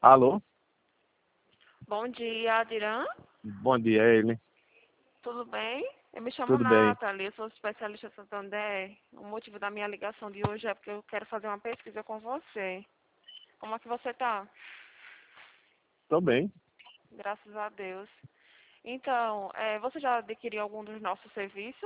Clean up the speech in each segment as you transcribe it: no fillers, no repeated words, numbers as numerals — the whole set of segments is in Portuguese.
Alô? Bom dia, Adiran. Bom dia, é ele. Tudo bem? Eu me chamo Tudo bem? Nathalie, eu sou especialista em Santander. O motivo da minha ligação de hoje é porque eu quero fazer uma pesquisa com você. Como é que você está? Tô bem. Graças a Deus. Então, você já adquiriu algum dos nossos serviços?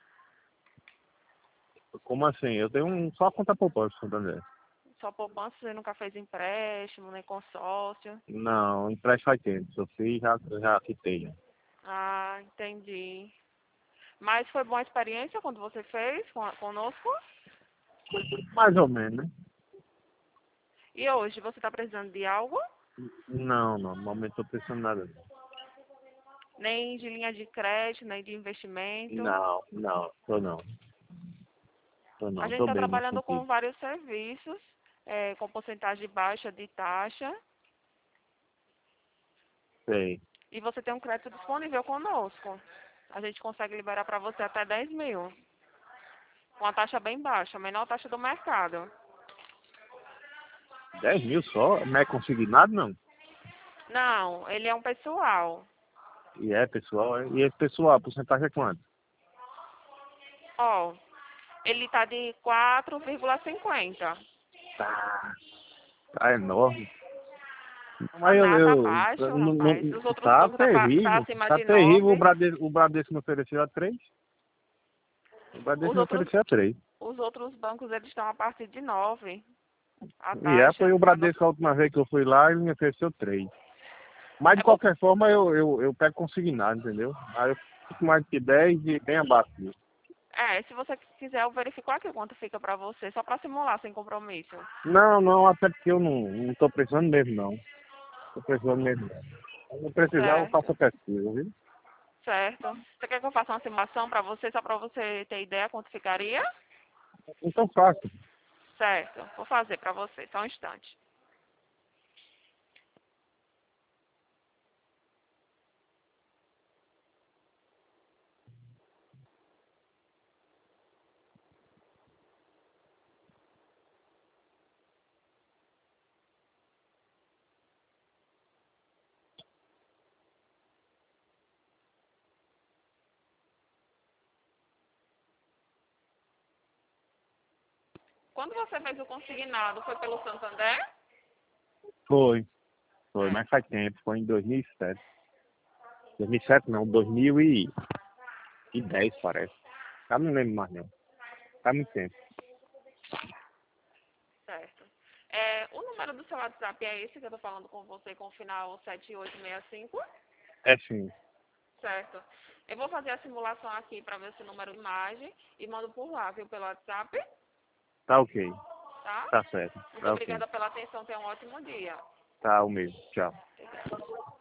Como assim? Eu tenho só conta poupança, Santander. Só poupança, você nunca fez empréstimo, nem consórcio? Não, empréstimo faz tempo. Se eu fiz, já quitei. Ah, entendi. Mas foi boa a experiência quando você fez conosco? Mais ou menos, né? E hoje, você está precisando de algo? Não. No momento tô pensando nada. Nem de linha de crédito, nem de investimento? Não. Tô não. Tô A não. gente Tô está bem nesse trabalhando com sentido. vários serviços, com porcentagem baixa de taxa, Sei. e você tem um crédito disponível conosco. A gente consegue liberar para você até 10 mil, com a taxa bem baixa, a menor taxa do mercado. 10 mil só? Não é consignado, não? Não, ele é um pessoal. E é, pessoal. E esse pessoal, a porcentagem é quanto? Ó, ele está de 4,50. Tá enorme. Tá Mas nada baixo, rapaz. Os outros tá bancos tá terrível. acima Tá de terrível. 9. O Bradesco me ofereceu a 3. O Bradesco Os me outros, ofereceu a 3. os outros bancos eles estão a partir de 9. A Foi taxa. o Bradesco a última vez que eu fui lá, ele me ofereceu 3. Mas de É, vo- qualquer forma eu pego consignado, entendeu? Aí eu fico mais de 10 e bem abaixo disso. se você quiser, eu verifico aqui quanto fica pra você, só pra simular, sem compromisso. Não, até porque eu não tô precisando mesmo não. Tô precisando mesmo não. Se não precisar, eu faço Certo, a pesquisa, viu? certo. Você quer que eu faça uma simulação pra você, só pra você ter ideia quanto ficaria? Então faço. Certo, vou fazer pra você, só um instante. Quando você fez o consignado, foi pelo Santander? Foi, É. mas faz tempo, foi em 2007. 2007 não, 2010 parece. Já não lembro mais não. Faz muito tempo. Certo. O número do seu WhatsApp é esse que eu tô falando com você, com o final 7865? É sim. Certo. Eu vou fazer a simulação aqui para ver esse número de imagem e mando por lá, viu, pelo WhatsApp, Tá ok. tá? Tá certo. Muito Tá ok. obrigada pela atenção, tenha um ótimo dia. Tá o mesmo. Tchau. Obrigada.